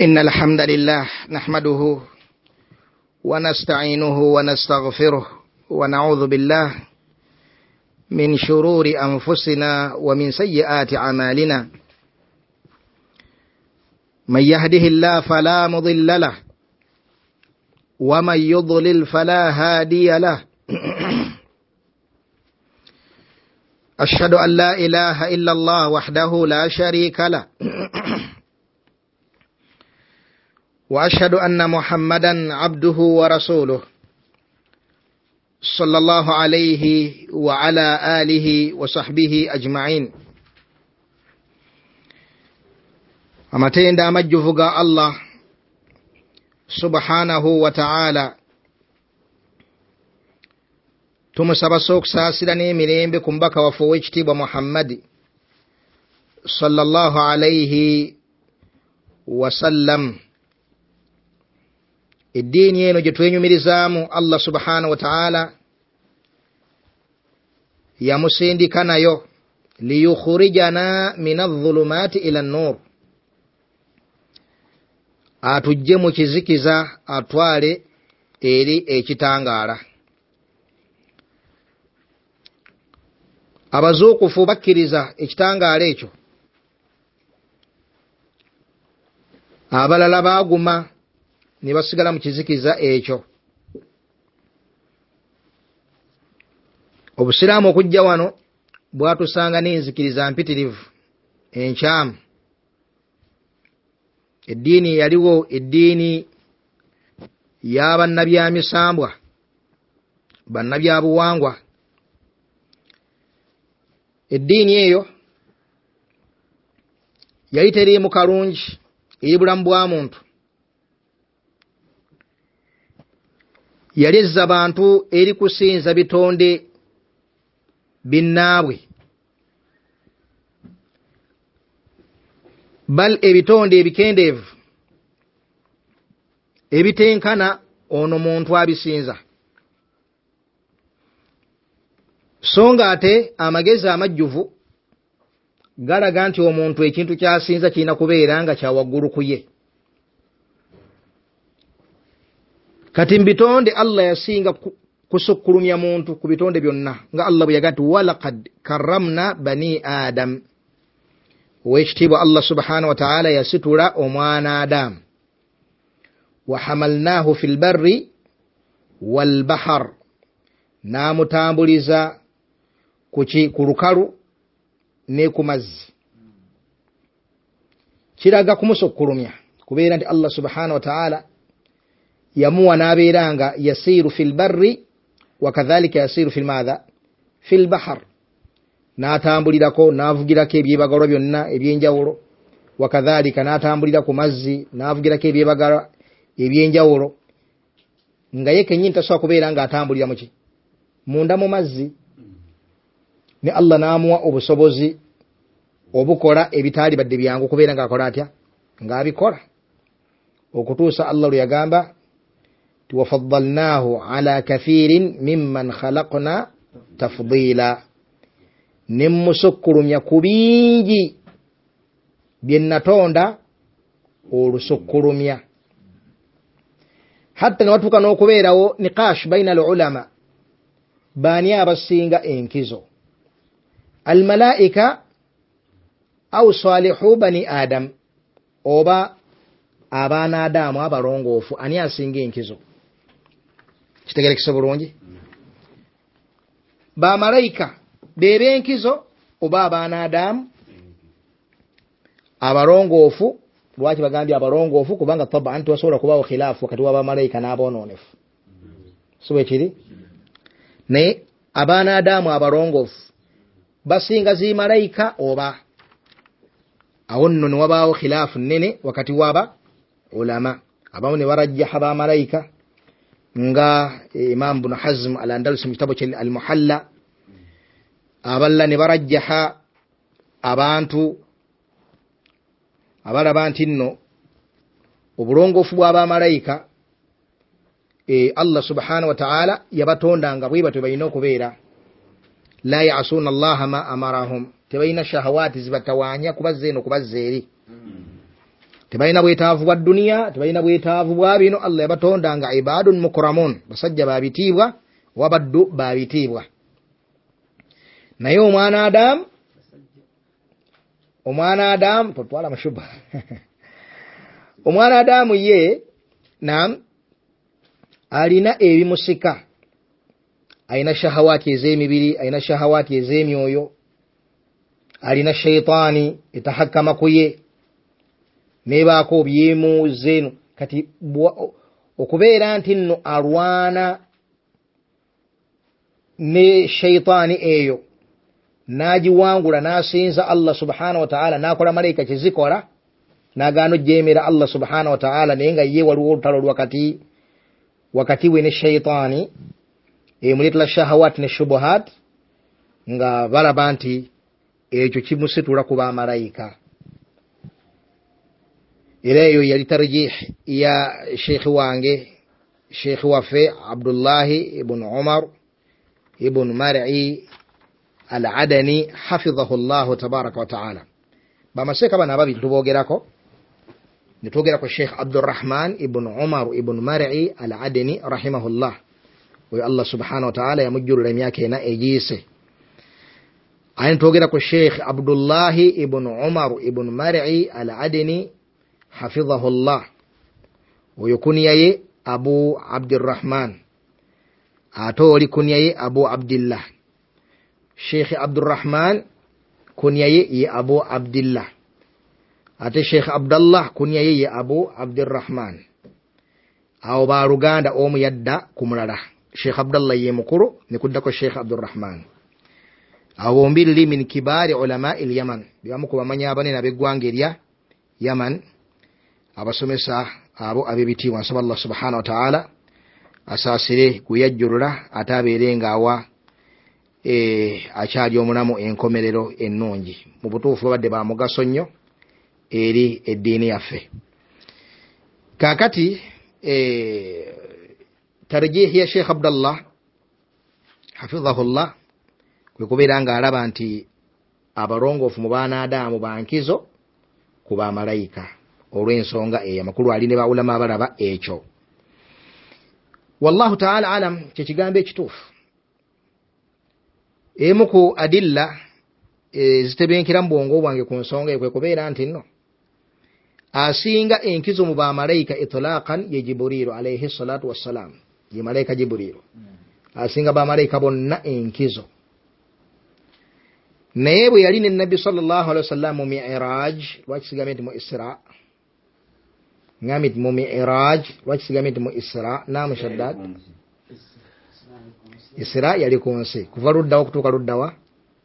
إن الحمد لله نحمده ونستعينه ونستغفره ونعوذ بالله من شرور أنفسنا ومن سيئات أعمالنا. من يهده الله فلا مضل له ومن يضلل فلا هادي له. أشهد أن لا إله إلا الله وحده لا شريك له وأشهد أن محمدا عبده ورسوله صلى الله عليه وعلى آله وصحبه أجمعين. amatenda amajjuvu ga Allah subhanahu wa ta'ala, tumusaba sokusaasira n'emirembe ku mbaka waffe ow'ekitiibwa Muhammad sallallahu alayhi wa sallam. Eddiini eno gye twenyumirizaamu Allah subhanahu wa ta'ala yamusindika nayo liyukhrijana min adh-dhulumati ila an-nur, atujje mu kizikiza atwale eri ekitangaala. Abazuukufu bakkiriza ekitangaala ekyo, abalala baaguma ne basigala mu kizikiza ekyo. Obusiraamu okujja wano bwatusanga n'enzikiriza mpitirivu enkyamu. Eddiini yaliwo eddiini y'abannabyamisambwa, bannabyabuwangwa. Eddiini eyo yali teriimu kalungi eri bulamu bwa muntu. Yali ezza bantu eri kusinza bitonde binnaabwe, bal ebitonde ebikendeevu ebitenkana ono muntu abisinza. So nga ate amagezi amajjuvu galaga nti omuntu ekintu kyasinza kirina kubeera nga kya waggulu ku ye. Kati mbitonde Allah yasinga kusukkulumya muntu ku bitonde byonna, nga Allah bwe yagati walaqad karramna bani Adam. Ow'ekitiibwa Allah subhanahu wa ta'ala yasitula omwana Adamu. Wa hamalnahu fil barri wal bahr, n'amutambuliza ku lukalu ne ku mazzi. Kiraga kumusukkulumya kubeera nti Allah subhanahu wa ta'ala yamuwa n'abeeranga yasiru fil barri wa kadhalika yasiru fil madha fil bahr, n'atambulirako n'avugirako ebyebagalwa byonna ebyenjawulo. Wa kadhalika n'atambulira ku mazzi n'avugirako ebyebagalwa ebyenjawulo, nga ye kennyini tasobola kubeera nga atambulira mu ki munda mu mazzi. Ne Allah n'amuwa obusobozi obukola ebitaali badde byangu kubeera nga akola atya, ng'abikola, okutuusa Allah lwe yagamba wafaddalnahu ala kathirin mimman khalaqna tafdila, nemusukkulumya ku bingi bye natonda olusukkulumya. Hatta ne watuuka n'okubeerawo niqash baina al-ulama, baani abasinga enkizo, almalaika au salihu bani Adam, oba abaana Adamu abalongoofu, ani asinga enkizo? Kitegerekese bulungi? Bamalayika bebe enkizo oba abaana Adamu abalongoofu? Lwaki bagambye abalongoofu? Kubanga taban tewasobola kubaawo khilaafu wakati w'abamalayika n'abonoonefu, so bwe kiri. Naye abaana Adamu abalongoofu basinga zi malayika oba? Awo nno ne wabaawo khilaafu nnene wakati w'aba ulama. Abamu ne barajjaha bamalayika nga Imam Ibn Hazm al-Andalusi mu kitabo kye al-Muhalla, abalala ne barajjaha abantu abalaba nti nno obulongoofu bw'abamalayika Allah subhanahu wa ta'ala yabatondanga bwe batyo balina okubeera. La ya'asuna Allah ma amarahum, tebalina shahawati zibatawaanya kubazza eno kubazza eri. tebalina bwetaavu bwa dunia, tebalina bwetaavu bwa bino. Allah yabatonda nga ibadun mukramun, basajja babitiibwa wabaddu babitiibwa. naye omwana Adamu potwala mashuba omwana Adamu ye naam alina ebimusika, alina shahawati ez'emibiri, alina shahawati ez'emyoyo, alina shaytaani etahakama kuye nebaako byemuuzeeno. kati okubeera nti nno alwana ne shaytaani eyo nagiwangula nasinza Allah subhanahu wa ta'ala nakola malaika kizikola nagaano jemera Allah subhanahu wa ta'ala, naye nga ye waliwo olutalo wakati we ne shaytaani emuletera shahawat ne shubuhat, nga balaba nti ekyo kimusitula ku bamalayika. era eyo yali tarjih ya sheikh waffe Abdullahi ibn Umar ibn Mar'i al-Adani hafidhahu Allah tabaraka wa ta'ala. bamaseka bana babiri tubogerako, nitwogerako Sheikh Abdurrahman ibn Umar ibn Mar'i al-Adani rahimahullah, oyo Allah subhanahu wa ta'ala yamujjulira emyaka ena egiise. ayin twogerako Sheikh Abdullahi ibn Umar ibn Mar'i al-Adani hafidhahullah, oyo kunya ye Abu Abdurrahman, ate oli kunya ye Abu Abdillah. Sheikh Abdurrahman kunya ye Abu Abdillah, ate Sheikh Abdallah kunya ye Abu Abdurrahman. awo baluganda omu yadda ku mulala. Sheikh Abdallah ye mukuru nikuddako Sheikh Abdurrahman. awo mbiri min kibari ulama il Yaman, biwamu ku bamanyi abanene ab'eggwanga erya Yaman, abasomesa abo ab'ebitiibwa. Nsaba Allah subhanahu wa ta'ala asaasire kuyajjulula ate abeere ng'awa akyali omulamu enkomerero ennungi. mu butuufu babadde ba mugaso nnyo eri eddiini yaffe. kaakati tarjihi ya Sheikh Abdallah hafidhahullah kwe kubeera ng'alaba nti abalongoofu mu baana Adamu bankizo ku bamalayika, olw'ensonga eyo. amakulu ali ne bawulama abalaba ekyo. wallahu ta'ala alam, kyekigambo ekituufu. emu ku adilla zitebenkera mu bwongo bwange ku nsonga ekwe kubeera nti nno asinga enkizo mu bamalayika itlaqan ye Jibrilu alayhi salatu wassalam, ye malayika Jibrilu asinga bamalayika bonna enkizo. naye bwe yali ne Nabbi sallallahu alaihi wasallam mu Mi'raj, lwaki sigamye nti mu Isra, ngambye nti mu Mi'raj, lwaki sigamye nti mu Isra? Naamu Shaddad, Isra yali ku nsi, kuva luddawa okutuuka luddawa?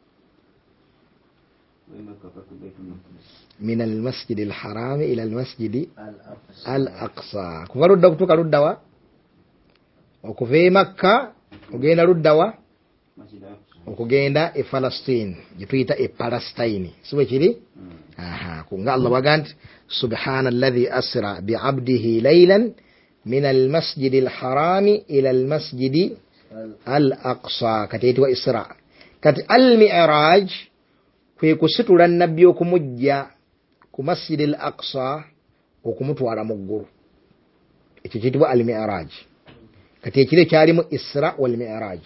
min almasjidi alharami ila almasjidi al-aqsa, kuva ludda okutuuka luddawa? okuva e Makka ogenda luddawa? okugenda e Palestine, gituyita e Palestine, siwe kiri? kunga Allah waga nti subhana alladhi asra bi'abdihi laylan min almasjidi alharami ila almasjidi al-aqsa, kati etibwa Isra. kati al-Mi'raj kwe kusitula nabbi okumujja ku masjidi al-aqsa okumutwala mu ggulu, ekyo kiyitibwa al-Mi'raj. kati ekire kyalimu Isra wal Mi'raj.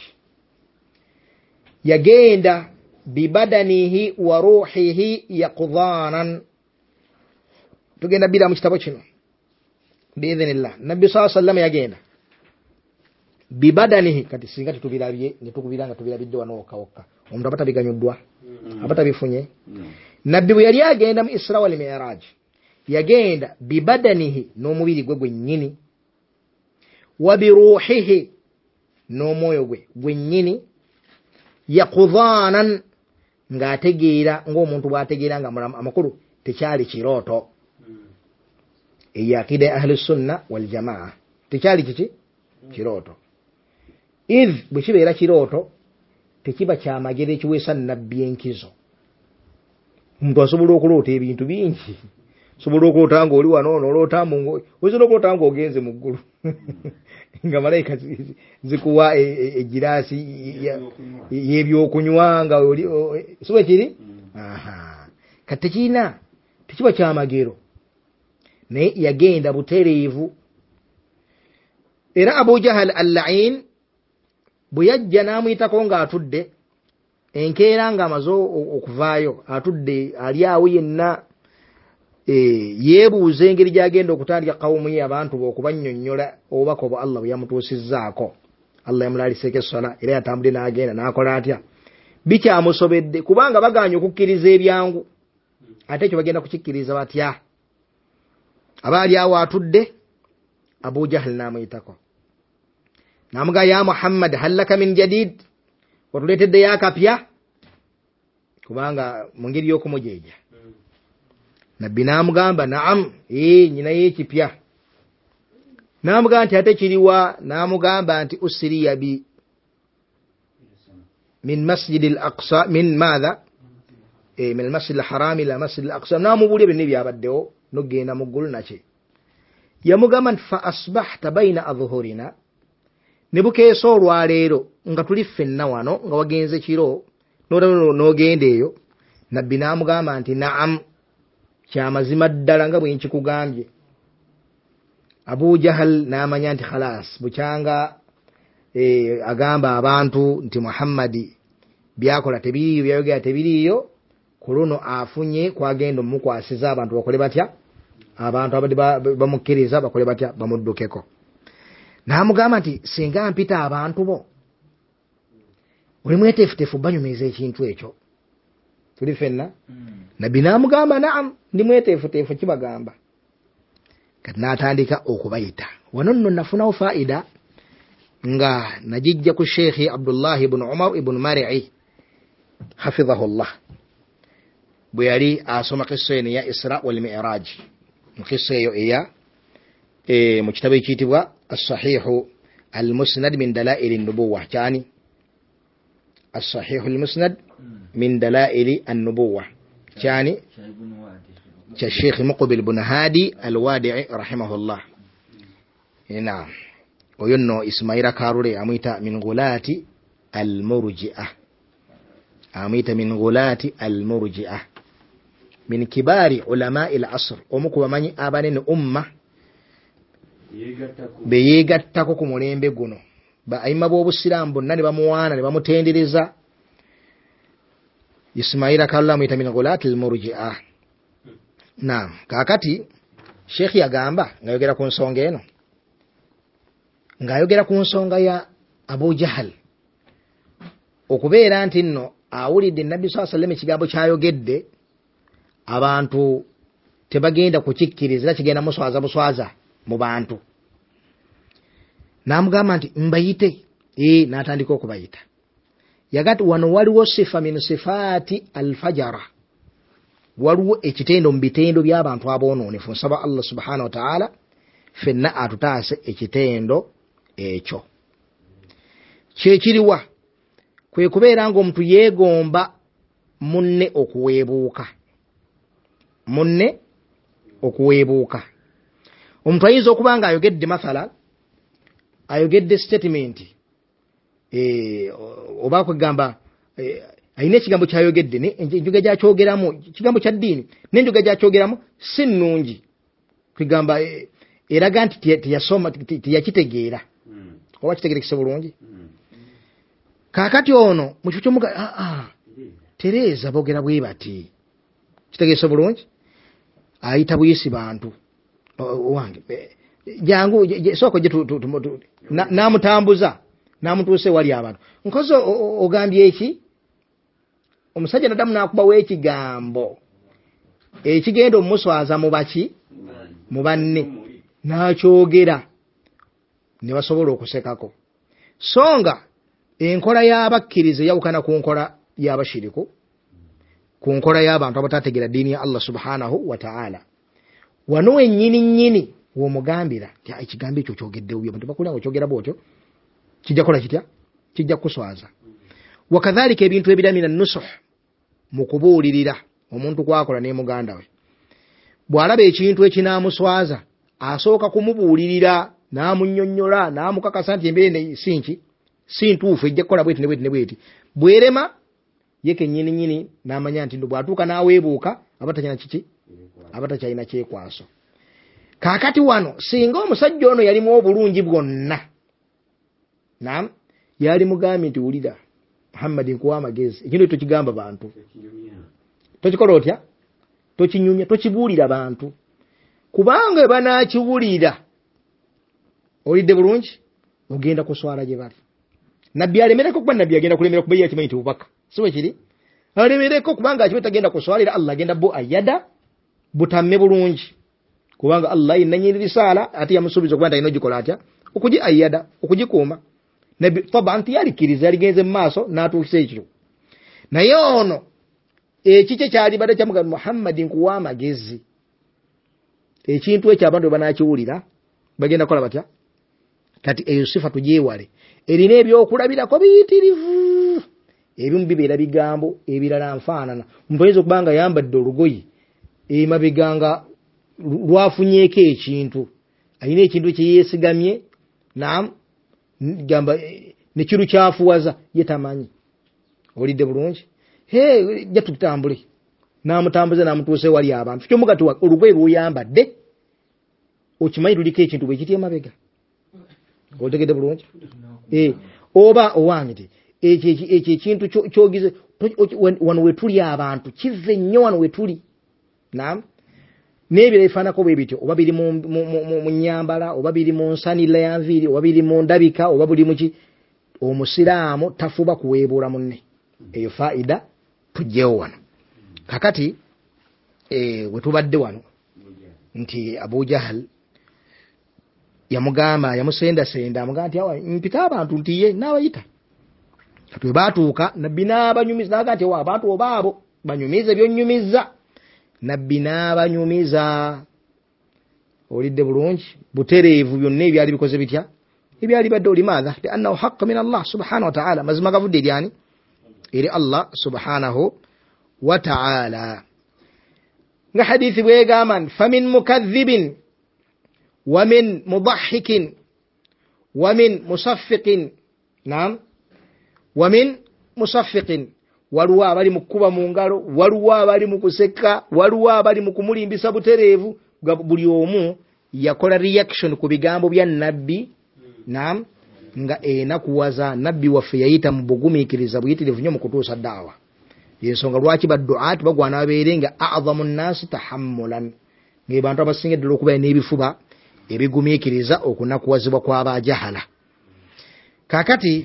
yagenda bibadanihi wa ruhihi yaqdhanan, tugenda bira mu kitabo kino biidhnillah. Nabbi sallallahu alaihi wasallam yagenda bibadanihi, kati singa tutubirabye netukubiranga tubirabidde wano wokka omuntu abatabiganyuddwa abatabifunye. Nabbi bwe yali agenda mu Isra wal Mi'raj yagenda bibadanihi, n'omubiri gwe gwennyini, wa biruhihi, n'omwoyo gwe gwennyini, yaqdhanan, ng'ategeera ng'omuntu bw'ategeera nga amakulu tekyali kirooto. eyo akida ya ahli sunna wal jamaa, tekyali kiki kirooto. idh bwe kibeera kirooto tekiba kyamagero ekiweesa nabbi enkizo. omuntu asobola okuloota ebintu bingi, osobola okuloota nga oli wano, noloota osobola okuloota nga ogenze mu ggulu nga malayika zikuwa egiraasi y'ebyokunywa nga oli siwe kiri. kati tekiba kyamagero. ne yagenda butereevu. Era Abu Jahal al-La'in bwe yajja n'amuyitako ng'atudde enkeera ng'amaze okuvaayo atudde ali awo yenna yeebuuza engeri gy'agenda okutandika kawumu ye abantu be okubannyonnyola obubaka obwo Allah bwe yamutuusizzaako. Allah yamulaliseko essala era yatambudde n'agenda n'akola atya. Bikyamusobedde kubanga bagaanye okukkiriza ebyangu ate ekyo bagenda kukikkiriza batya? Abaali awo atudde Abu Jahal n'amuyitako n'amugaa ya Muhammad hal laka min jadid, watuleeteddeyo akapya? Kubanga mu ngeri y'okumujeeja nabbi n'amugamba naam, nyinayo ekipya. N'amugamba nti ate kiriwa? N'amugamba nti usriya bi min masjid al-aqsa min madha min al-masjid al-haram ila masjid al-aqsa. N'amubuulira byonna byabaddewo n'ogenda mu ggulu naki. Yamugamba nti fa asbahta bayna adhuhurina, ne bukeesa olwaleero nga tuli ffenna wano nga wagenze kiro n'ogenda eyo. Nabbi n'amugamba nti naam, kyamazima ddala nga bwe nkikugambye. Abu Jahal n'amanya nti khalas bukyanga agamba abantu nti Muhammadi byakola tebiriyo, byayogera tebiriyo, ku luno afunye kwagenda omukwasiza abantu bakole batya? Abantu abadde bamukkiriza bakole batya? Bamuddukeko. N'amugamba nti singa mpita abantu bo oli mweteefuteefu banyumiza ekintu ekyo, tuli ffenna? Nabbi n'amugamba naam, ndi mweteefuteefu kibagamba. Kati n'atandika okubayita. Wano nno nafunawo faida nga najijja ku Sheikh Abdullah ibn Umar ibn Mari'i hafidhahullah bwe yali asoma kissa eno ya Isra wal Mi'raj. Mu kissa eyo eya mu kitabo ekiyitibwa as-Sahih al-Musnad min Dalail an-Nubuwah, kyani as-Sahih al-Musnad min Dalail an-Nubuwah, kyani kya Sheikh Muqbil ibn Hadi al-Wadi'i rahimahullah. Naam, oyo nno Ismaila Karure amuyita min ghulati al-Murji'ah, amuyita min ghulati al-Murji'ah, min kibari ulama'i al-asr, omu ku bamanyi abanene umma beyeegattako ku mulembe guno. Bayima b'obusiraamu bonna ne bamuwaana ne bamutendereza. Ismaila Karure amuyita min ghulati al-Murji'ah. Naam, kakati Sheikh yagamba ngayogera ku nsonga eno, ngayogera ku nsonga ya Abu Jahal okubeera nti nno awulidde Nabbi sallallahu alayhi wasallam ekigambo kyayogedde, abantu tebagenda kukikkiriza era kigenda muswaza buswaza mu bantu. N'amugamba nti mbayite. N'atandika okubayita. Yagati wano waliwo sifa min sifaati al-fajara, waliwo ekitendo mu bitendo by'abantu abonoonefu. Nsaba Allah subhanahu wa ta'ala ffenna atutaase ekitendo ekyo. Kyekiriwa kwe kubeera ng'omuntu yeegomba munne okuweebuuka. Munne okuweebuuka. Omuntu ayinza okuba nga ayogedde mathala, ayogedde statement oba kwegamba ayina ekigambo kyayogedde enjoga gyakyogeramu kigambo kya ddiini n'enjoga gyakyogeramu si nnungi, kwegamba eraga nti teyasoma teyakitegeera oba kitegerekese bulungi. Kaakati ono mukyo kyomuga Tereza boogera bwe bati kitegerekese bulungi, ayita buyisi bantu wange jangu soko namutambuza namutuuse wali abantu nkozo ogambye eki omusajja nadamu nakubawo ekigambo ekigenda omuswaza mu baki mu banne nakyogera ne basobola okusekako. Songa enkola y'abakkiriza yawukana ku nkola y'abashiriku, ku nkola y'abantu abatategeera ddiini ya Allah subhanahu wa ta'ala. Wano ennyini w'omugambira ekigambo ekyo kyogedde bubi, abantu bakulira okyogera bwotyo kijja kola kitya, kijja kuswaza. Wakadhalika ebintu ebiramira nusuh mu kubuulirira omuntu kwakola ne muganda we, bw'alaba ekintu ekinamuswaza asooka kumubuulirira n'amunnyonnyola n'amukakasa nti embeera si ntuufu ejja kukola bweti ne bweti ne bweti. Bwerema yeke nnyini n'amanya nti bw'atuuka n'aweebuuka abatakyalina kiki, abatakyalina kyekwaso. Kakati wano singa omusajja ono yali mu obulungi bwonna naam yali mugambi nti wulira Muhammad nkuwa amagezi ekintu tokigamba bantu tokikola otya tokinyumya tokibuulira bantu kubanga banaakiwulira olidde bulungi ogenda kuswala gye bali nabbi alemereko kuba nabbi agenda kulemera kubeera kimanyi nti bubaka siwe kiri alemereko kubanga akibe tagenda kuswalira Allah agenda bo ayada butamme bulungi kubanga Allah inanyiri risala ati yamusubiza kubanga ino gikola atya okuji ayada okujikuuma nabbi taban yalikiriza aligenze maaso n'atuukisa ekyo naye ono ekikye kyali bada kyamuga Muhammad nkuwa amagezi ekintu ekyo abantu banaakiwulira bagenda kola batya kati eyo sifa tugyewale erina ebyokulabirako biyitirivu ebimu bibeera bigambo ebirala nfaanana omuntu ayinza okubanga yambadde olugoyi emabeganga lwafunyeeko ekintu alina ekintu kyeyeesigamye naam gamba nekiru kyafuwaza ye tamanyi olidde bulungi jja tutambule n'amutambuza n'amutuuse wali abantu kyomuga ti olugoye lw'oyambadde okimanyi tuliko ekintu bwe kiti emabega otegedde bulungi oba owange ti ekyo ekintu kyogize wano wetuli abantu kive nnyo wano wetuli naam n'ebyo ebifaanako bwe bityo oba biri mu nnyambala oba biri mu nsanirira ya nviiri oba biri mu ndabika oba buli muki omusiraamu tafuba kuweebuula munne eyo faida tujjewo wano kakati wetubadde wano nti Abu Jahal yamugamba yamusendasenda amugamba nti awa mpita abantu nti ye n'abayita kati we baatuuka nabbi n'abanyumiza n'agamba nti abantu obaabo banyumize byonnyumiza nabbi n'abanyumiza olidde bulungi butereevu byonna ebyali bikoze bitya ebyali badde olimaadha li annahu haqq min Allah subhanahu wa ta'ala mazima gavudde eryani eri Allah subhanahu wa ta'ala nga hadithi bwegamba famin mukadhibin wa min mudahhikin wa min musaffiqin naam wa min musaffiqin waliwo abali mu kukuba mu ngalo waliwo abali mu kuseka waliwo abali mu kumulimbisa butereevu buli omu yakola reaction ku bigambo bya nabbi naam nga enakuwaza nabbi waffe yayita mu bugumiikiriza buyitirivu nnyo mu kutuusa daawa yensonga lwaki badduaati bagwana babeere nga a'zamu nnaasi tahammulan ng'ebantu abasinga ddala okubeera n'ebifuba ebigumiikiriza okunakuwazibwa kw'abajahala kaakati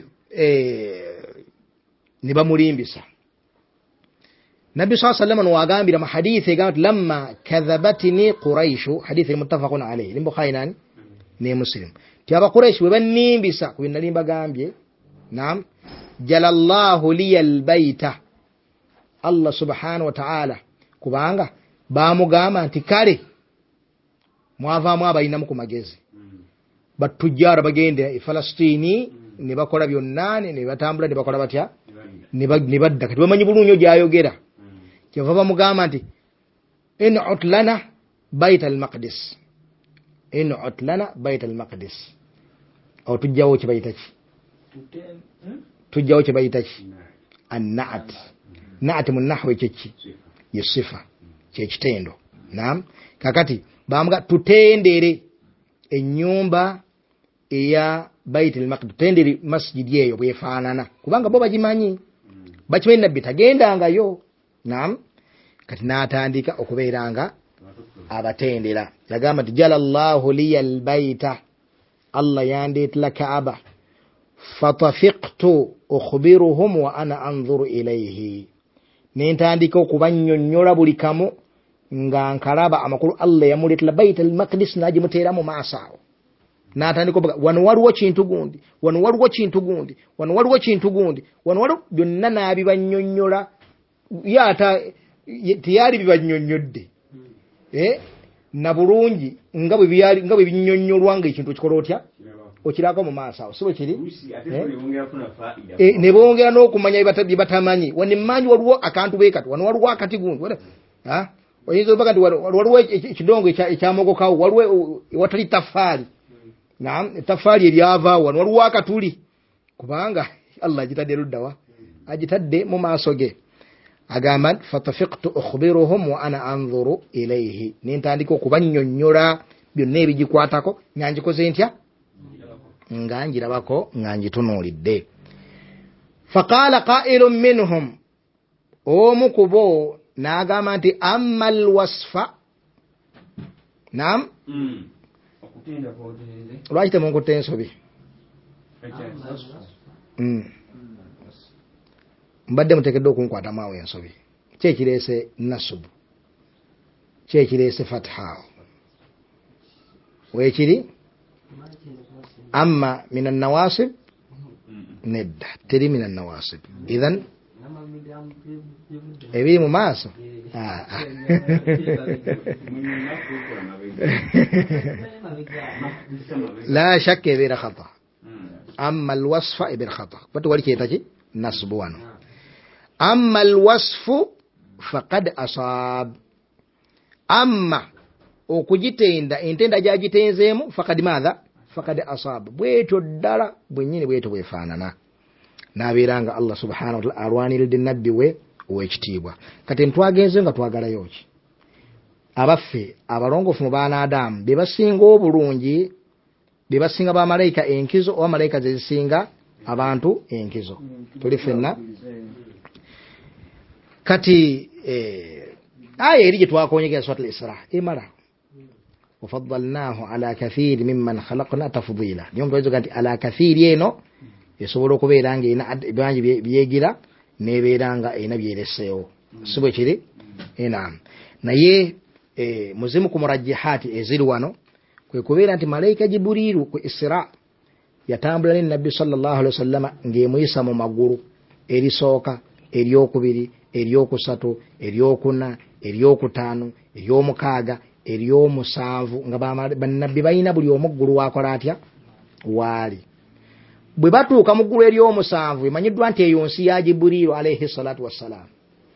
ne bamulimbisa nabbi saa sallama nwagambira mu hadithi egamba nti lamma kadhabatni quraishu hadithi muttafaqun alayhi ni Bukhari nani ne Muslim ti abakuraishi bwe bannimbisa ku binali mbagambye naam jalallahu liyal baita Allah subhanahu wa ta'ala kubanga bamugamba nti kale mwavaamu abalinamu ku magezi batujjara bagenda e Falastini ne bakola byonna ne batambula ne bakola batya ne badda kati bamanyi bulunyo gyayogera kyava bamugamba nti in utlana bait al-maqdis in utlana bait al-maqdis aw tujjawo kibayitaki tujjawo kibayitaki an-na'at na'at mun nahwi kichi yasifa kyekitendo naam kakati bamuga tutendere ennyumba eya bait al-maqdis tutendere masjid yeyo bwefaanana kubanga bo bagimanyi bakimanyi nabbi tagendangayo naam kati n'atandika okubeeranga abatendera yagamba nti jalallahu liyal baita Allah yandeetera Kaaba fatafiqtu ukhbiruhum wa ana anzuru ilayhi nentandika okubannyonnyola buli kamu nga nkalaba amakulu Allah yamuleetera bait al-maqdis n'agimuteera mu maaso awo n'atandika okuga wano waliwo kintu gundi wano waliwo kintu gundi wano waliwo kintu gundi wano waliwo byonna n'abibannyonnyola yata tiyali bibannyonnyodde na bulungi nga bwe binnyonnyolwa nga ekintu kikola otya okirako mu maaso awo sibo kiri ne bongera n'okumanya bye batamanyi wanimmanyi waliwo akantu beekati wano waliwo akati gundi oyinza obaga nti waliwo ekidongo ekyamogokawo waliwo watali tafaali naam tafaali eryavaawo wano waliwo akatuli kubanga Allah agitadde luddawa agitadde mu maaso ge agamba fatafiqtu ukhbiruhum wa ana anzuru ilayhi nintandika okubannyonnyola byonna ebigikwatako nga ngikoze ntya nga ngirabako nga ngitunuulidde. Faqaala qaa'ilun minhum, omu ku bo n'agamba nti amma alwasfa. Naam, lwaki temunkutte ensobi? Mbadde muteekeddwa okunkwatamu awo ensobi. Ki ekireese nasubu? Ki ekireese fatha? Weekiri amma min annawasib? Nedda, teri min annawasib. Idhan ebiri mu maaso la shakka ebeera khata. Amma alwasfa ebeera khata. Bati wali kyeta ki nasbu wano. Amma alwasfu faqad asab. Amma okugitenda entenda gyagitenzeemu faqad madha faqad asab. Bwetyo ddala bwennyini bwetyo bwefaanana. N'abeeranga Allah subhanahu wa ta'ala alwaniridde nabbi we ow'ekitiibwa. Kati ntwagenze nga twagalayo ki? Abaffe abalongoofu mu baana Adamu be basinga obulungi, be basinga bamalayika enkizo oba malayika ze zisinga abantu enkizo. Tuli ffenna. Kati aya eri gye twakonyegera surat al-Isra emala wafaddalnahu ala kathiri mimman khalaqna tafdila. Niyo mbayizoga nti ala kathiri eno esobola okubeera nga erina bangi byegira n'ebeera nga erina byereseewo. Si bwe kiri? Naam. Naye muzimu ku murajjihati eziri wano kwe kubeera nti malayika Jibriilu ku Isra yatambula ne Nabbi sallallahu alaihi wasallam ng'emuyisa mu magulu, erisooka, eryokubiri, eryokusatu, eryokuna, eryokutaano, eryomukaaga, eryomusanvu, nga bannabbi balina buli omu ggulu wakola atya waali. Bwe batuuka mu ggulu ery'omusanvu emanyiddwa nti eyo nsi ya Jibriilu alayhi salatu wassalaam.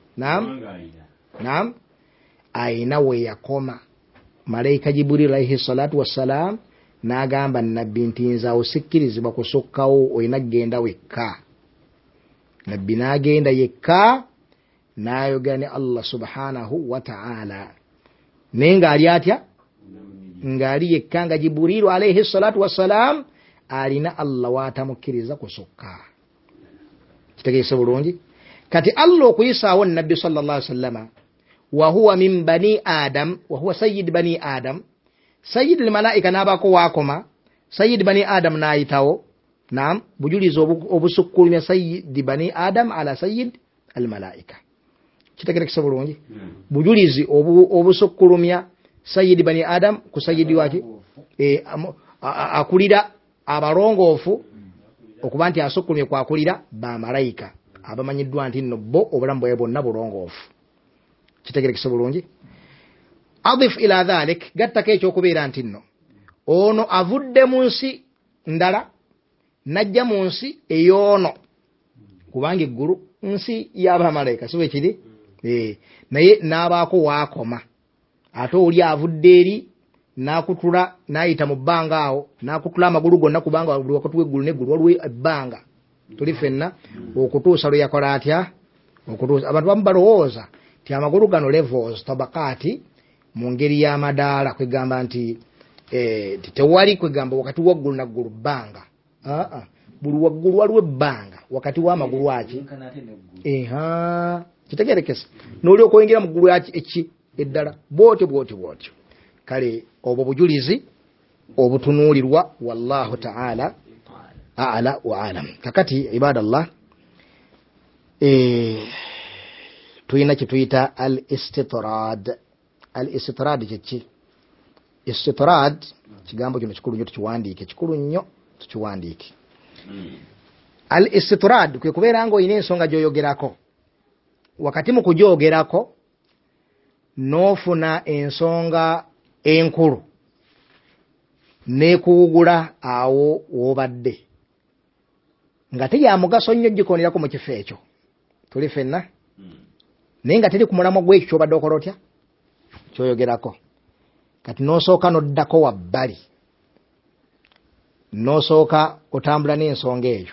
Naam, ayina we yakoma malayika Jibriilu alayhi salatu wassalaam n'agamba nabbi nti nze awo sikkirizibwa kusukkawo, olina kgenda wekka. Nabbi n'agenda yekka n'ayogera ne Allah subhanahu wa ta'ala. Naye ng'ali atya? Ng'ali yekka, nga Jibriilu alayhi salatu wassalaam alina Allah watamukkiriza kusukka. Kitegeese bulungi? Kati Allah okuyisaawo Nabbi sallallahu alaihi wasallam wa huwa min bani Adam, wa huwa sayyid bani Adam, sayyid al-malaika n'abako wakoma, sayyid bani Adam n'ayitawo. Naam, bujulizi obusukkulumya sayyid bani Adam ala sayyid al-malaika. Kitegeese bulungi? Bujulizi obusukkulumya sayyid bani Adam ku sayyidi waki akulira abalongoofu okuba nti asukkulumye kwakulira bamalayika abamanyiddwa nti nno bo obulamu bwawe bwonna bulongoofu. Kitegerekese bulungi? Adif ila dhalik, gattako ekyokubeera nti nno ono avudde mu nsi ndala najja mu nsi ey'ono, kubanga eggulu nsi y'abamalayika, si bwe kiri? Naye n'abaako waakoma. Ate oli avudde eri n'akutula n'ayita mu bbanga awo, n'akutula amagulu gonna, kubanga buli wakati w'eggulu n'eggulu waliwo ebbanga. Tuli ffenna okutuusa lwe yakola atya? Okutuusa abantu bamu balowooza ti amagulu gano levels, tabakaati, mu ngeri y'amadaala, kwegamba nti tewali kwegamba wakati w'eggulu n'eggulu bbanga. Buli waggulu waliwo ebbanga wakati w'amagulu aki. Kitegerekesa n'oli okuyingira mu ggulu eki eddala bwotyo. Kale obwo bujulizi obutunuulirwa, wallahu ta'ala a'la wa alam. Kakati ibadallah, tuyina kituyita al-istitrad. Al-istitrad kyeki? Istitrad kigambo kino kikulu nnyo, tukiwandiike, kikulu nnyo tukiwandiike. Al-istitrad kwe kubeera nga olina ensonga gy'oyogerako, wakati mu kugyogerako n'ofuna ensonga enkulu n'ekuwugula awo w'obadde, nga teri mugaso nnyo gikoonirako mu kifo ekyo. Tuli ffenna? Naye nga teri ku mulamwa gw'ekyo ky'obadde okola otya? Ky'oyogerako. Kati n'osooka n'oddako wabbali, n'osooka otambula n'ensonga eyo,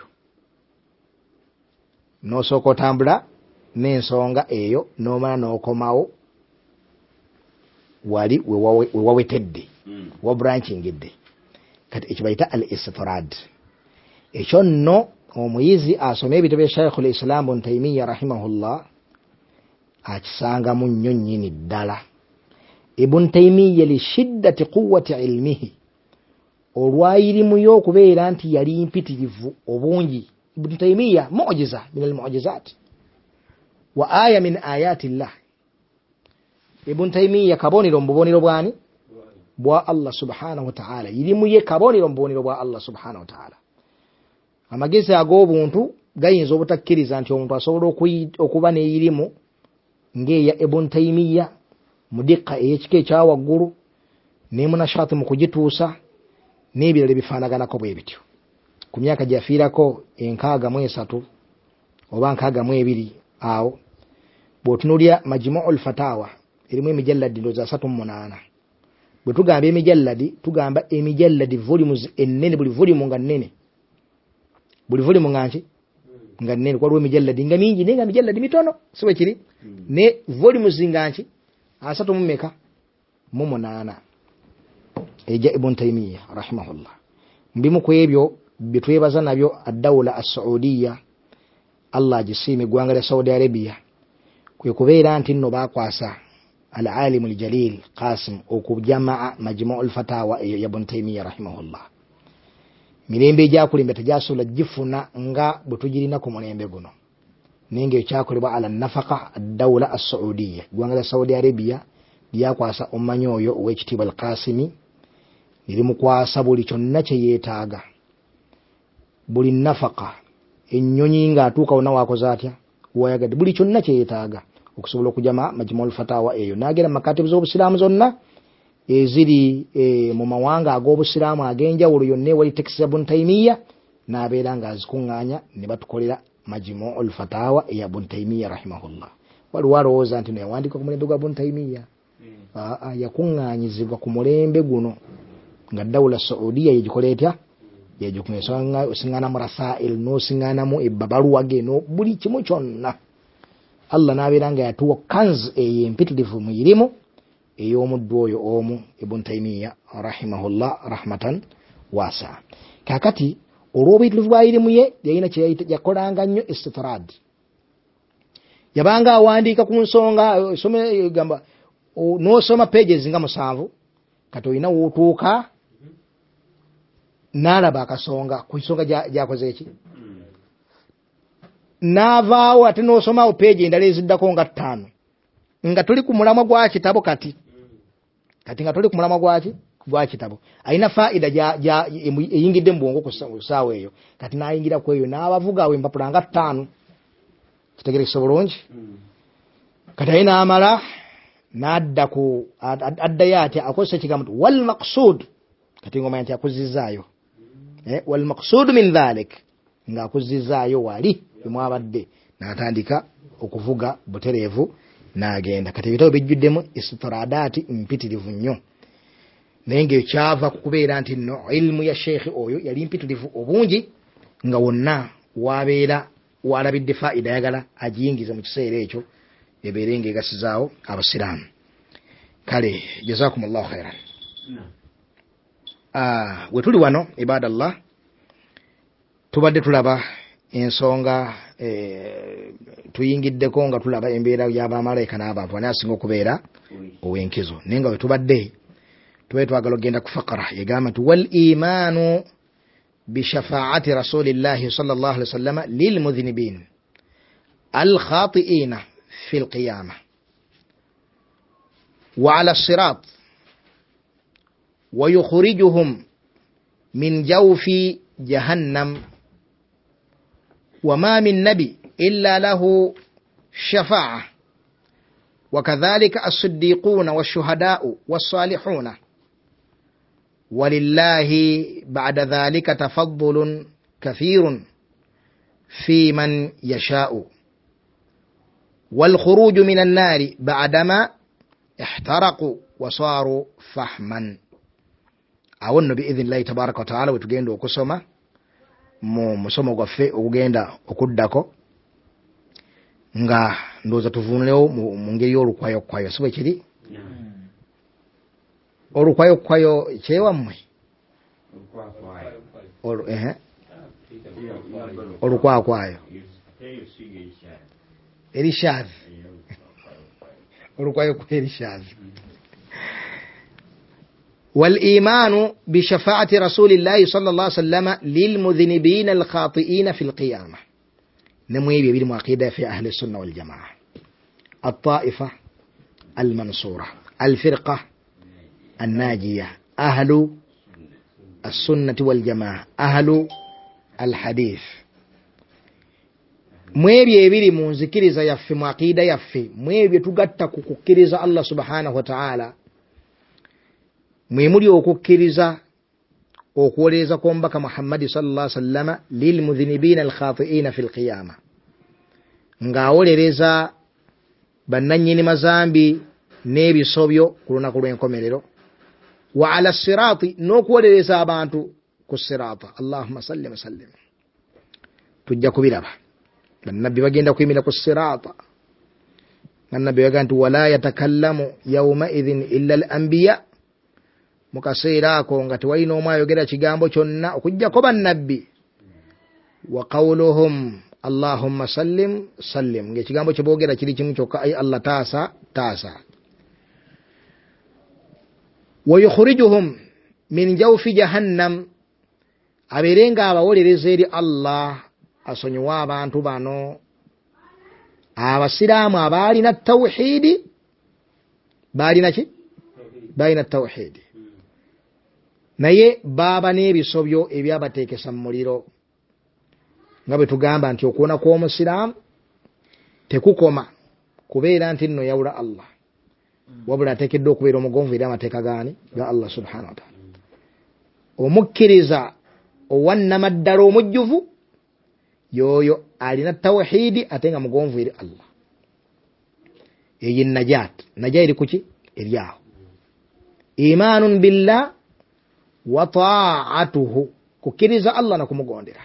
n'osooka otambula n'ensonga eyo, n'omala n'okomawo wali wewawetedde wa branchingidde kati ekibayita al istitrad ekyo nno omuyizi asoma ebitabo bya Shaykhul Islam Ibn Taymiyyah rahimahullah akisanga mu nnyo nnyini ddala. Ibn Taymiyyah li shiddati quwwati ilmihi olwayirimu y'okubeera nti yali mpitirivu obungi. Ibn Taymiyyah mu'jiza min al mu'jizat wa aya min ayati llah. Ibn Taymiyyah kabonero mbubonero bwani bwa Allah subhanahu wa ta'ala, irimu ye kabonero mbubonero bwa Allah subhanahu wa ta'ala. Amagezi ag'obuntu gayinza obutakkiriza nti omuntu asobola okuba n'irimu ng'eya Ibn Taymiyyah mu dikka ey'ekika ekya waggulu n'emunashati mu kugituusa n'ebirala bifaanaganako bwe bityo. Ku myaka gyafiirako 63 oba 62 awo bw'otunuulira Majmu'ul Fatawa erimu emijalladi ndoza 38. Bwe tugamba emijalladi tugamba emijalladi volumes ennene, buli volume nga nnene, buli volume nga nnene. Waliwo emijalladi nga mingi naye nga mijalladi mitono si bwe kiri, ne volumes nga 38 eja Ibn Taymiyyah rahimahullah. Mbimu ku ebyo bitwebaza nabyo ad-dawla as-Saudiya, Allah jisiime gwanga lya Saudi Arabia, kwe kubeera nti nno bakwasa al-alim al-jalil Qasim okujamaa Majmu'ul Fatawa ya Ibn Taymiyyah rahimahullah. Mirembe egyakulimba tejasobola gifuna nga bwe tugirina ku mulembe guno, ninge ekyakolebwa ala nafaqa ad-dawla as-Saudiya, gwanga lya Saudi Arabia lyakwasa omumanyi oyo ow'ekitiibwa al-Qasimi, lirimukwasa buli kyonna kye yeetaaga, buli nafaqa, ennyonyi ng'atuuka wonna waakoze atya wayagadde, buli kyonna kye yeetaaga okusobola okujama Majmu'ul Fatawa eyo. N'agera mu makatibu z'obusiraamu zonna eziri mu mawanga ag'obusiraamu ag'enjawulo yonna wali tekisi ya Ibn Taymiyyah, n'abeera ng'azikuŋŋaanya ne batukolera Majmu'ul Fatawa eya Ibn Taymiyyah rahimahullah. Waliwo alowooza nti yawandiika ku mulembe gwa Ibn Taymiyyah. Yakuŋŋaanyizibwa ku mulembe guno nga dawla Saudiya yegikola etya, osiŋŋaanamu rasail n'osiŋŋaanamu ebbabaluwa ge buli kimu kyonna. Allah n'abeera nga yatuwa kanz ey'empitirivu mu irimu ey'omuddu oyo omu Ibn Taymiyyah rahimahullah rahmatan wasa. Kakati olw'obuyitirivu bwa irimu ye yalina kye yakolanga nnyo istitrad. Yabanga awandiika ku nsonga gamba n'osoma pages nga 7, kati olina w'otuuka n'alaba akasonga ku nsonga gyakoze eki, n'avaawo ate n'osomawo page endala eziddako nga 5 nga tuli ku mulamwa gwa kitabo kati nga tuli ku mulamwa gwa kitabo. Alina faida eyingidde mu bwongo ku ssaawa eyo, kati n'ayingira ku eyo n'abavuga awo empapula nga 5. Kitegerekese bulungi. Kati alina n'amala n'addayo ati akozesa ekigambo nti wal maqsud, kati ngoma nti akuzizzaayo wal maqsud min dhalik, ng'akuzizzaayo wali bemwabadde, n'atandika okuvuga butereevu n'agenda. Kati ebitabo bijjuddemu istitradaati mpitirivu nnyo, naye ng'ekyava ku kubeera nti nno ilmu ya sheekhi oyo yali mpitirivu obungi, nga wonna wabeera walabidde faida yagala agiyingiza mu kiseera ekyo ebeere ng'egasizaawo abasiraamu. Kale jazakumullahu khairan. Bwe tuli wano ibadallah, tubadde tulaba ensonga tuyingiddeko nga tulaba embeera y'abamalayika n'abantu ani asinga okubeera ow'enkizo, naye nga bwe tubadde twagala okugenda ku faqara yegamba nti wal imaanu bishafaati rasulillahi sallallahu alaihi wasallam lilmudhinibin alkhati'ina fi alqiyama wa ala sirat wa yukhrijuhum min jawfi jahannam wa ma min nabi illa lahu shafa'a wa kadhalika as-siddiquna wash-shuhada'u was-salihuna walillahi ba'da dhalika tafaddulun kathirun fi man yasha'u wal khuruju minan nari ba'dama ihtaraqu wa saru fahman. Awonno bi'idhnillahi tabaraka wa ta'ala wetugenda okusoma mu musomo gwaffe okugenda okuddako nga ndooza tuvunulewo mu ngeri y'olukwayo si bwe kiri. olukwayo kyewammwe olukwakwayo erishadhi olukwayo kwerishadhi. والإيمان بشفاعة رسول الله صلى الله عليه وسلم للمذنبين الخاطئين في القيامة نموي بالمعقيدة في أهل السنة والجماعة. الطائفة المنصورة، الفرقة الناجية، أهل السنة والجماعة، أهل الحديث. mwebyo ebiri mu nzikiriza yaffe mu aqida yaffe, mwebyo tugatta ku kukkiriza Allah subhanahu wa ta'ala, mwe muli okukkiriza okuwolereza kw'omubaka Muhammad sallallahu alaihi wasallam lil mudhinibina al khati'ina fil qiyama, ng'awolereza bannannyini mazambi n'ebisobyo ku lunaku lw'enkomerero, wa ala sirati, n'okuwolereza abantu ku sirata. Allahumma sallim sallim. Tujja kubiraba bannabbi bagenda kuyimira ku sirata. Bannabbi bagamba nti wala yatakallamu yawma idhin illa al anbiya, mukaseera ako nga tewalina omu ayogera kigambo kyonna okujjako bannabbi. Wa qawluhum Allahumma sallim sallim, ng'ekigambo kye boogera kiri kimu kyokka, ay Allah taasa taasa. Wa yukhrijuhum min jawfi jahannam, abeerenga abawolereza eri Allah asonyiwe abantu bano abasiraamu abaalina tawhiidi, baalina ki? Baalina tawhiidi naye baaba n'ebisobyo ebyabateekesa mu muliro. Nga bwe tugamba nti okuwona kw'omusiraamu tekukoma kubeera nti nno yawula Allah, wabula ateekeddwa okubeera omugonvu eri amateeka gaani? Ga Allah subhanahu wa ta'ala. Omukkiriza owannamaddala omujjuvu yoyo alina tawhiidi ate nga mugonvu eri Allah. Eyo najat, najja eri kuki? Eri awo. Imanun billah wa ta'atuhu, kukkiriza Allah na kumugondera.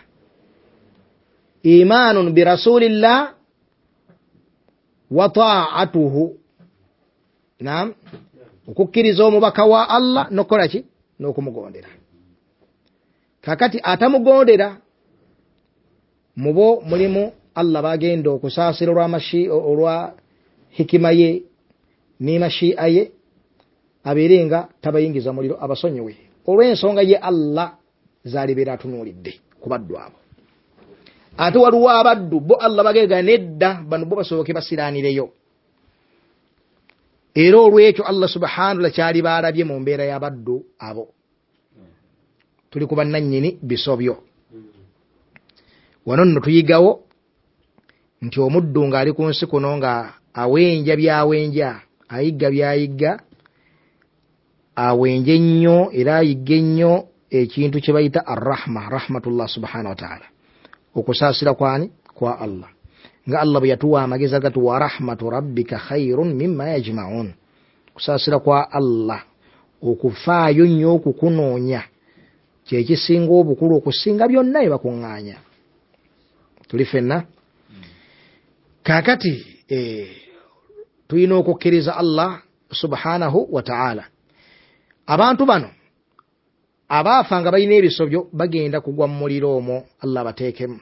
Imanun bi rasulillah wa ta'atuhu, naam, okukkiriza omubaka wa Allah nokola ki? N'okumugondera. Kakati atamugondera mubo mulimu Allah bagenda okusaasira olwa hikima ye ne mashi'a ye, abeerenga tabayingiza muliro, abasonyiwe olw'ensonga ye Allah zalibeera atunuulidde ku baddu abo. Ate waliwo abaddu bo Allah bagega nedda, bano bo basoboke basiraanireyo. Era olw'ekyo Allah subhanahu wa ta'ala kyali baalabye mu mbeera y'abaddu abo. Tuli ku bannannyini bisobyo. Wano nno tuyigawo nti omuddu ng'ali ku nsi kuno nga awenja byawenja, ayigga byayigga, awenje nnyo era ayigge nnyo ekintu kye bayita arrahma, rahmatullah subhanahu wa ta'ala, okusaasira kwani? Kwa Allah. Nga Allah bwe yatuwa amagezi agati wa rahmatu rabbika khairun mimma yajma'un, kusaasira kwa Allah okufaayo nnyo okukunoonya kye kisinga obukulu okusinga byonna bye bakuŋŋaanya. Tuli fenna kaakati tulina okukkiriza Allah subhanahu wa ta'ala. Abantu bano abaafa nga balina ebisobyo bagenda kugwa mu muliro omwo, Allah bateekemu.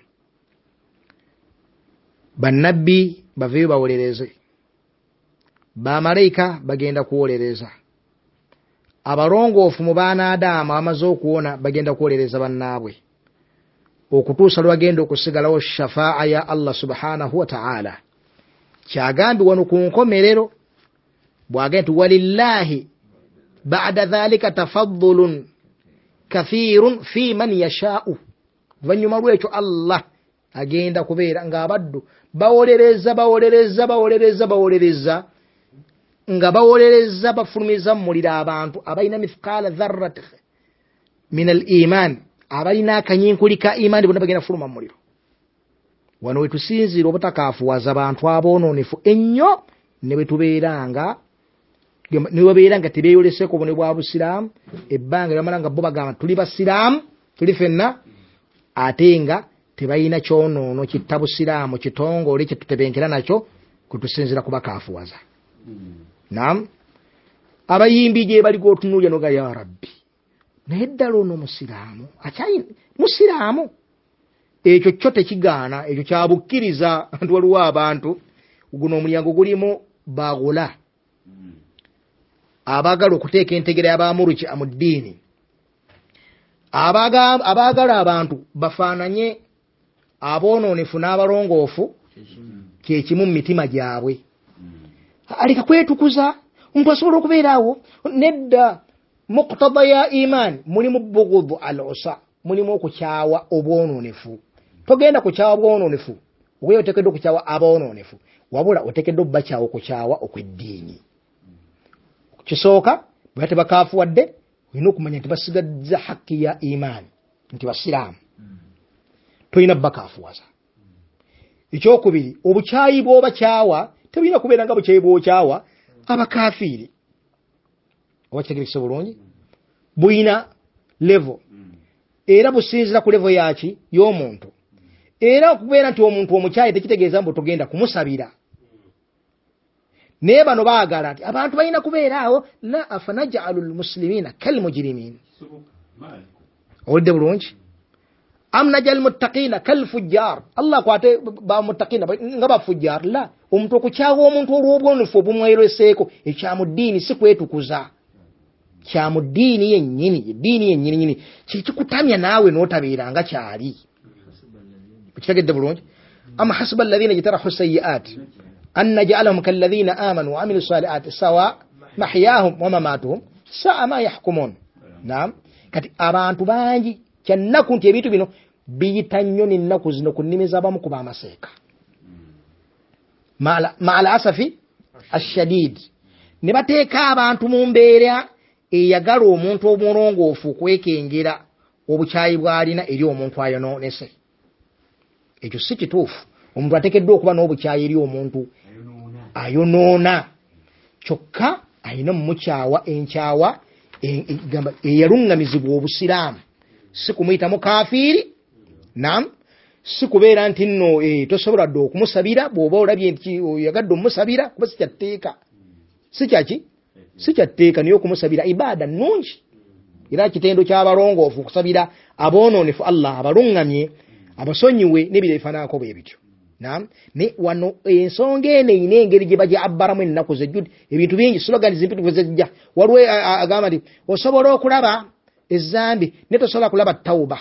Bannabbi baveyo bawolereze, bamalayika bagenda kuwolereza, abalongoofu mu baana Adamu amaze okuwona bagenda kuwolereza bannaabwe, okutuusa lwe bagenda okusigalawo shafaa'a ya Allah subhanahu wa ta'ala. Kyagambi wano ku nkomerero bw'agenda nti walillahi ba'da dhalika tafaddulun kathirun fi man yasha'u, luvannyuma lw'ekyo Allah agenda kubeera ng'abaddu bawolereza bawolereza bawolereza bawolereza, nga bawolereza bafulumiza mu muliro abantu abalina mithqala dharrat min al-iman, abalina akanyinkuli ka imani bonna bagenda fuluma mu muliro. Wano wetusinziira obutakaafuwaza abantu aboononefu ennyo, ne bwe babeera nga tebeeyoleseko bune bwa busiraamu, ebbanga lyamala nga bo bagamba tuli basiraamu, tuli fenna, ate nga tebalina kyonoono kitta busiraamu kitongole kye tutebenkera nakyo kutusinziira kubakaafuwaza. Naam, abayimbi gye bali gotunulya noga ya rabbi naye ddala ono musiraamu akyayi musiraamu ekyo kyo tekigaana ekyo kyabukkiriza nti waliwo abantu guno omulyango gulimu bagula abaagala okuteeka entegera y'abaamuruki mu ddiini abaagala abantu bafaananye aboononefu n'abalongoofu kyekimu mu mitima gyabwe aleka kwetukuza omuntu asobola okubeeraawo nedda muqtada ya iman mulimu bughd al-usa mulimu okukyawa obwononefu togenda kukyawa obwononefu we oteekeddwa okukyawa aboononefu wabula oteekeddwa obbakyawa okukyawa okw'eddiini kisooka bwe tebakaafuwadde olina okumanya nti basigadza hakki ya iman nti basiraamu tolina bakaafuwaza ekyokubiri obukyayi bw'obakyawa tebulina kubeera nga bukyayi bw'okyawa abakafiiri oba kitegerekese bulungi buyina level era businzira ku level yaki y'omuntu era okubeera nti omuntu omukyayi tekitegeeza mbu togenda kumusabira naye bano baagala nti abantu balina kubeeraawo la afanajalu lmuslimina kalmujrimin owulidde bulungi am najal muttaqina kalfujjar allah kwate bamuttaqina nga bafujjar la omuntu okukyawa omuntu olw'obwonefu obumwereseeko ekyamu ddiini si kwetukuza kyamu ddiini yennyini kikutamya naawe n'otabeeranga kyali kitegedde bulungi am hasiba alladhina jtarahu sayyi'at an naj'alahum kalladhina amanu wa amilu salihati sawa mahyahum wa mamatuhum sa'a ma yahkumun naam kati abantu bangi kyannaku nti ebintu bino biyita nnyo n'ennaku zino ku nnimi z'abamu kuba amaseeka ma'al asafi ashadid ne bateeka abantu mu mbeera eyagala omuntu omulongoofu okwekengera obukyayi bw'alina eri omuntu ayonoonese ekyo si kituufu omuntu ateekeddwa okuba n'obukyayi eri omuntu ayonoona kyokka alina mumukyawa enkyawa eyaluŋŋamizibwa obusiraamu si kumuyitamu kafiiri nam si kubeera nti nno tosobola dde okumusabira bw'oba olabye nti oyagadde omusabira kuba si kyatteeka si kyatteeka naye okumusabira ibaada nnungi era kitendo ky'abalongoofu okusabira aboononefu allah abaluŋŋamye abasonyiwe n'ebiro ebifaananako bwe bityo nam ne wano ensonga eno eyina engeri gye bajja abbaramu ennaku zejjudde ebintu bingi sloganizi mpitufu zejja waliwo agamba nti osobola okulaba ezzambi ne tosobola kulaba tawuba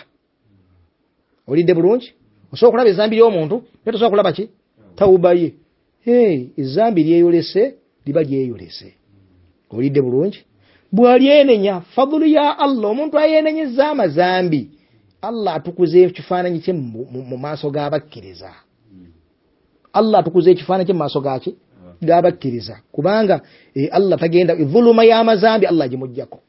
olidde bulungi osobola okulaba ezzambi ly'omuntu ne tosobola kulaba ki tawuba ye ezzambi lyeyolese liba lyeyolese olidde bulungi bw'alyenenya fadulu ya allah omuntu ayenenyezza amazambi allah atukuza ekifaananyi kye mu maaso g'abakkiriza allah atukuza ekifaananyi kye mu maaso gaki g'abakkiriza kubanga allah tagenda dhuluma y'amazambi allah agimuggyako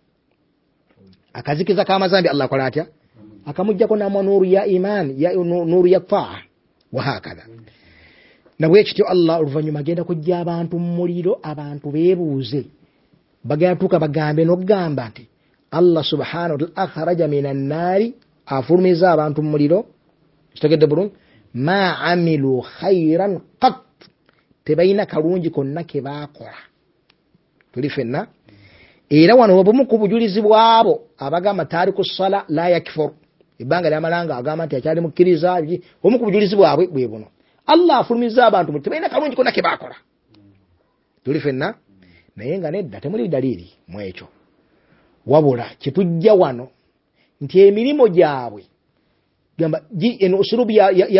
akazikiza k'amazambi allah akola atya akamuggyako namwa nuuru ya imaani nuuru ya taa wahakadha nabwe kityo allah oluvannyuma agenda kujja abantu mu muliro abantu beebuuze bagenda tuuka bagambe n'okugamba nti allah subhanahu wa ta'ala akhraja minan naari afulumiza abantu mu muliro kitegedde bulungi ma amilu khairan qat tebalina kalungi konna ke baakola tuli fenna era wano obumu ku bujulizi bwabo abagamba taariku ssala la yakfur ebbanga lyamalanga agamba nti akyali mukkiriza obumu ku bujulizi bwabwe bwe buno allah afulumiza abantu tebalina kalungi konna ke baakola tuli fenna naye nga nedda temuli daliri mu ekyo wabula kitujja wano nti emirimu gyabwe gamba eno usulubu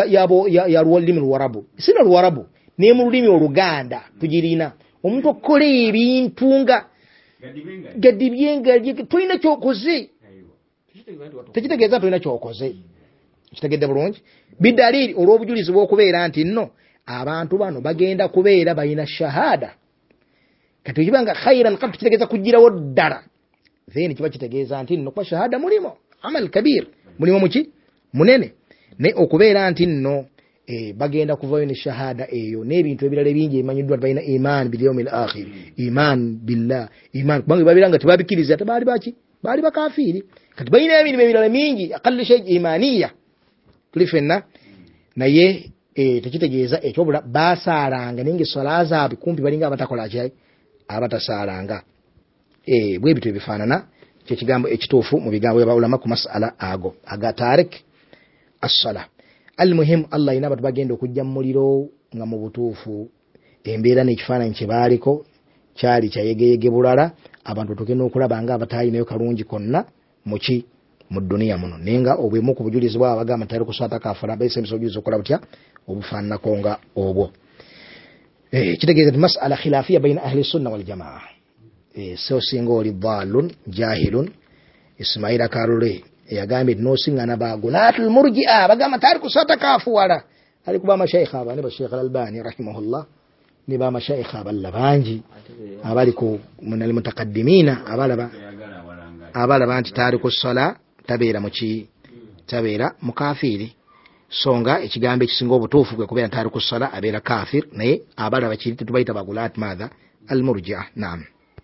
ya lulimi luwarabu sino luwarabu ne mu lulimi oluganda tugirina omuntu okukola ebintu nga gadibyenga tulina kyokoze tekitegeeza tulina kyokoze kitegedde bulungi bidaliri olw'obujulizi bw'okubeera nti nno abantu bano bagenda kubeera balina shahada kati okibanga khairan qad kitegeeza kugirawo ddala then kiba kitegeeza nti nno kwa shahada mulimo amal kabir mulimo muki munene ne okubeera nti nno bagenda kuvayo ne shahada eyo n'ebintu ebirala bingi ebimanyiddwa balina iman bil yawmil akhir iman billah iman kubanga babiranga tebabikiriza tebaali baki baali bakafiiri kati balina emirimu ebirala mingi aqalli shay imaniya tuli fenna naye tekitegeeza ekyobula basaalanga naye ng'essala zaabwe kumpi balinga abatakola ki abatasaalanga bwe bitu bifaanana kye kigambo ekituufu mu bigambo bya ulama ku masala ago aga tarik as-sala. Al-muhim Allah ina abantu bagenda okujja mu muliro nga mu butuufu embeera n'ekifaananyi kye baaliko kyali kyayegeyege bulala, abantu tugenda okulaba nga abataalinayo kalungi konna muki mu duniya muno, nenga obwemu ku bujulizi bwabo bagamba tayari kuswata kafara besemesa obujulizi okola butya obufaananako nga obwo. Kitegeeza nti masala khilafiya baina ahli sunna wal jamaa. So singa oli dhalun jahilun Ismaila Karule yagambye nosingana bagulatul murji'a bagamba tayari kuswata kafuwala alikuba mashaykh aba ne ba Sheikh Al-Albani rahimahullah ne ba mashaykh aballa bangi abali ku munal mutaqaddimina abala nti tariku ssala tabeera muki tabeera mukafiri, songa ekigambo ekisinga obutuufu kwe kubeera tariku ssala abeera kafir, naye abala bakiri tubayita bagulat madha al murji'a. Naam.